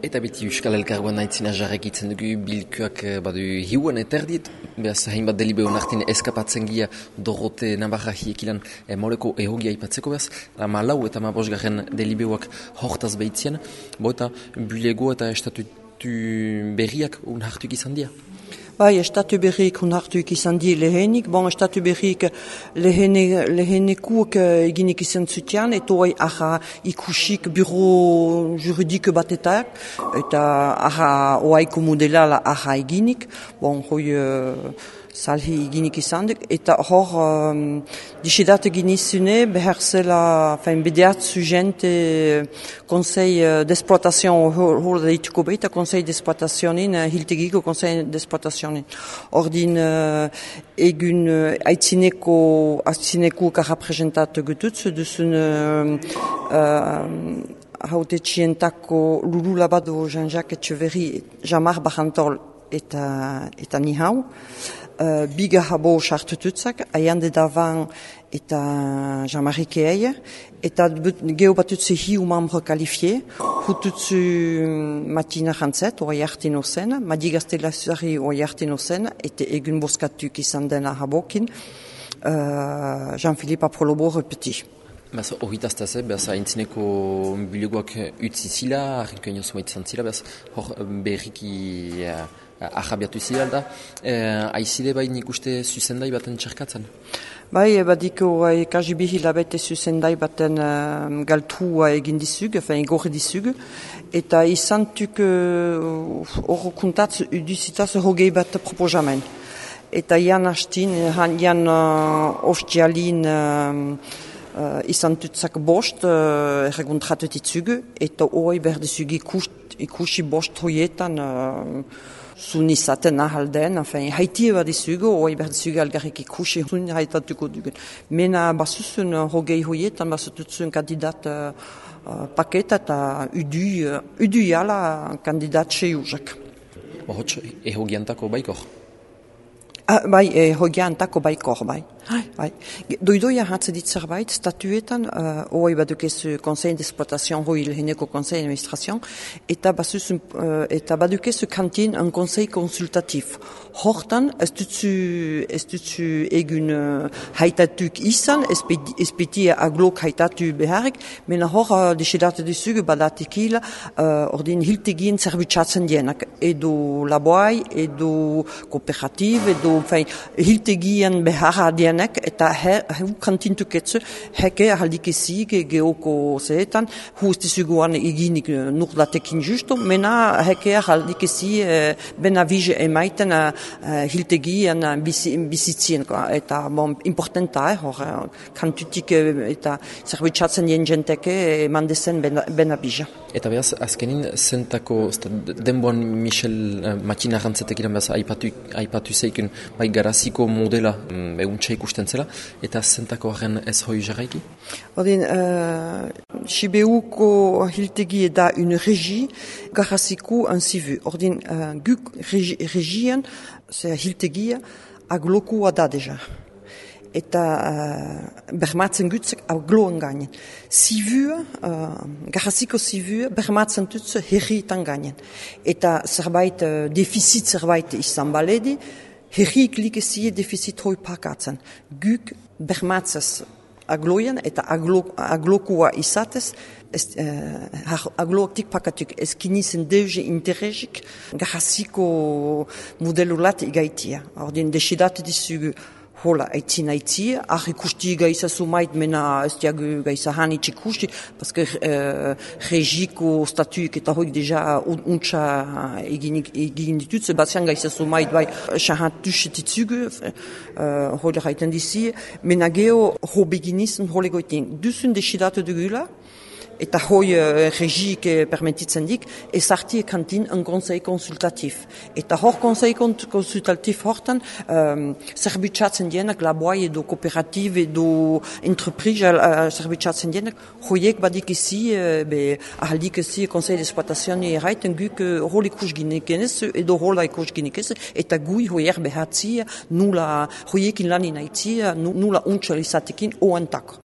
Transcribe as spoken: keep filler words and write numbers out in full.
Eta beti Euskal Elkargoan naitzina jarrekitzen dugu bilkuak badu hiuen eterdit, behaz hainbat delibeun artin eskapatzen gia Dorote Navarra hiekilan emoreko ehogia ipatzeko behaz, malau eta mabosgarren delibeuak hortaz behitzien, bo eta bulego eta estatutu berriak unhartuik izan dira. Bai, estatu berriak unhartuik izan di lehenik, bon, estatu berriak lehenekuak eginik izan zutian, eta hoi aha ikusik biro juridik batetak, eta aha oaiko modelala aha eginik, bon, hoi uh, salhi eginik izan duk, eta hor um, disidat eginizune beherzela, fein bedeatzu jente Conseil d'exploitation hor deituko behita, Conseil d'exploitationin, hiltegiko Conseil d'exploitationin. Ordin uh, egun uh, aitzineko, aitzineko karrepresentat gututz, duzun uh, uh, haute txientako Lulu Labado, Jean-Jacques Etcheverry, Jamar Bajantol eta, eta nihau. Uh, biga habo sartututzak, aiande davan eta Jean-Marie Keeia, eta geho batutze hiu membre kalifié, hututzu matina jantzet, oa jartin ozen, madigaztelazari oa jartin ozen, eta egun boskatuk izan dena habokin, uh, Jean-Philippe Aprolobo repeti. Beaz, horritaztaz, beaz, haintzineko bilegoak utzi zila, harrinkoen jozu maitzan zila, beaz, hor berriki uh, ahabiatu zila da, uh, aizide bai nik uste zuzendai baten txerkatzen? Bai, badiko uh, kaji bihilabete zuzendai baten uh, galtua egin dizug, enfin, egorre dizug, eta izantuk hor uh, kuntatz uduzitaz hogei bat proposamen. Eta jan hastin, jan uh, ostialin uh, Uh, izan tutzak bost uh, erreguntratutit zugu, eta hori berdizugu ikus, ikusi bost hoietan uh, zun izaten ahalden, enfin, haiti eba dizugu, hori berdizugu algarrik ikusi zun haitatuko dugun. Mena basuzun uh, hogei hoietan, basututzun kandidat uh, uh, paketa eta udu, uh, udu jala kandidat seiuzak. Hots, ehogiantako baikor? Ah, bai, ehogiantako baikor, bai. Bai. Doidoia hatze dit zerbait, statuetan, uh, hoi badukezu Conseil d'exploitation, hoi leheneko Conseil d'administration, eta, uh, eta badukezu kantin un Conseil konsultatif. Hortan, ez dutzu, ez dutzu egun uh, haitatuk izan, ez peti aglok haitatu beharrik, mena hor uh, desidatu dizugu badatikil, uh, ordin hiltegien zerbitzatzen dienak, edo laboai, edo kooperativ, edo fein, hiltegien beharra dienak, eta hu kantintuketzu heke ahaldikezi geoko zeetan, hu istizuguan eginik nurdatekin justo, mena heke ahaldikezi bena vize emaiten hiltegian bizitzien, eta bon, importanta, hor kantutik eta zerbitzatzen dien jenteke emandezen bena biza. Eta behaz, azkenin, zentako, denboan Michel uh, Matina Rantzetek iran behaz, aipatu, aipatu zeikun, bai garaziko modela um, eguntxe ikusten zela, eta zentako haren ez hoi jarraiki? Odin, uh, Sibeuko hiltegi da une regi, garaziko un zivu. Ordin, uh, guk regi, regien, ze hiltegia, aglokua da deja. Eta uh, bermatzen gutzek agloan gainen. Zivua, uh, garaziko zivua, bermatzen dutze herrietan gainen. Eta zerbait, uh, defizit zerbait izan baledi, herriik likezie defizit hoi pakatzen. Guk bermatzez agloian eta aglo, aglokua izatez, ez, uh, agloaktik pakatuk eskinizen deuze interesik garaziko modelulat igaitia. Ordin, desidatu dizugu hola, aitzin aitzia, ah ikusti gaiza sumait mena ez diagu gaiza hanitz ikusti, paske uh, regiko statuik eta hoik deja untsa egin ditut, bazian gaiza sumait bai shahantush titzugu, uh, hola haiten dizi, mena geho ho beginizun hole goitin. Duzun desidatu dugula, eta hoi uh, regik permetitzen dik, ezarti kantin un conseil konsultatif. Eta hor conseil konsultatif hortan, um, zerbitzatzen dienak, laboai edo kooperativ edo entreprise uh, zerbitzatzen dienak, hoiek badik izi, uh, be, ahaldik izi conseil d'exploitazioni erraiten guk uh, hol ikus ginekenez, edo hola ikus ginekenez, eta gui hoier behatzi, nula, hoiekin lanin haitzi, nula untxalizatekin oantak.